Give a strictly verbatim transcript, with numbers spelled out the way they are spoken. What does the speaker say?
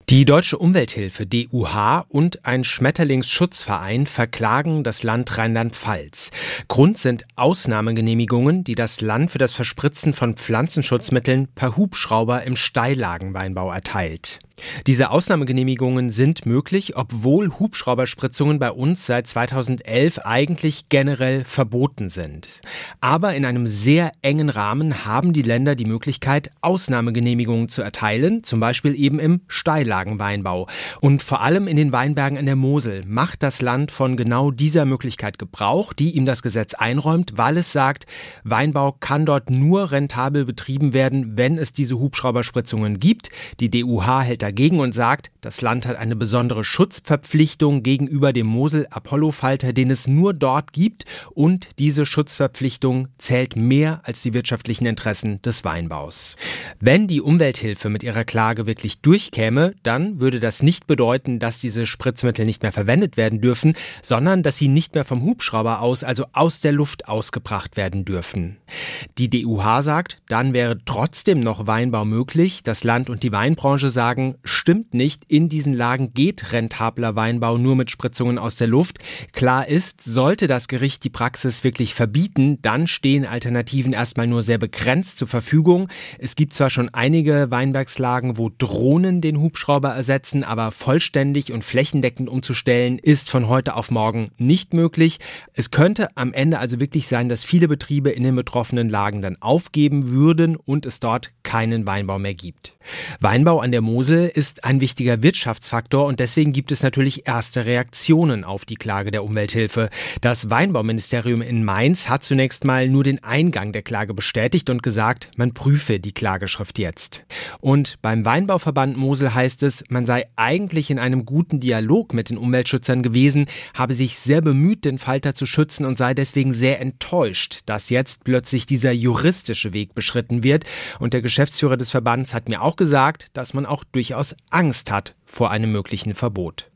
Die Deutsche Umwelthilfe D U H und ein Schmetterlingsschutzverein verklagen das Land Rheinland-Pfalz. Grund sind Ausnahmegenehmigungen, die das Land für das Verspritzen von Pflanzenschutzmitteln per Hubschrauber im Steillagenweinbau erteilt. Diese Ausnahmegenehmigungen sind möglich, obwohl Hubschrauberspritzungen bei uns seit zweitausendelf eigentlich generell verboten sind. Aber in einem sehr engen Rahmen haben die Länder die Möglichkeit, Ausnahmegenehmigungen zu erteilen, zum Beispiel eben im Steillagenweinbau. Und vor allem in den Weinbergen an der Mosel macht das Land von genau dieser Möglichkeit Gebrauch, die ihm das Gesetz einräumt, weil es sagt, Weinbau kann dort nur rentabel betrieben werden, wenn es diese Hubschrauberspritzungen gibt. Die D U H hält dagegen und sagt, das Land hat eine besondere Schutzverpflichtung gegenüber dem Mosel-Apollo-Falter, den es nur dort gibt, und diese Schutzverpflichtung zählt mehr als die wirtschaftlichen Interessen des Weinbaus. Wenn die Umwelthilfe mit ihrer Klage wirklich durchkäme, dann würde das nicht bedeuten, dass diese Spritzmittel nicht mehr verwendet werden dürfen, sondern dass sie nicht mehr vom Hubschrauber aus, also aus der Luft ausgebracht werden dürfen. Die D U H sagt, dann wäre trotzdem noch Weinbau möglich. Das Land und die Weinbranche sagen, stimmt nicht, in diesen Lagen geht rentabler Weinbau nur mit Spritzungen aus der Luft. Klar ist, sollte das Gericht die Praxis wirklich verbieten, dann stehen Alternativen erstmal nur sehr begrenzt zur Verfügung. Es gibt zwar schon einige Weinbergslagen, wo Drohnen den Hubschrauber ersetzen, aber vollständig und flächendeckend umzustellen ist von heute auf morgen nicht möglich. Es könnte am Ende also wirklich sein, dass viele Betriebe in den betroffenen Lagen dann aufgeben würden und es dort keinen Weinbau mehr gibt. Weinbau an der Mosel ist ein wichtiger Wirtschaftsfaktor und deswegen gibt es natürlich erste Reaktionen auf die Klage der Umwelthilfe. Das Weinbauministerium in Mainz hat zunächst mal nur den Eingang der Klage bestätigt und gesagt, man prüfe die Klageschrift jetzt. Und beim Weinbauverband Mosel heißt es, man sei eigentlich in einem guten Dialog mit den Umweltschützern gewesen, habe sich sehr bemüht, den Falter zu schützen und sei deswegen sehr enttäuscht, dass jetzt plötzlich dieser juristische Weg beschritten wird. Und der Geschäftsführer des Verbands hat mir auch gesagt, dass man auch durchaus Angst hat vor einem möglichen Verbot.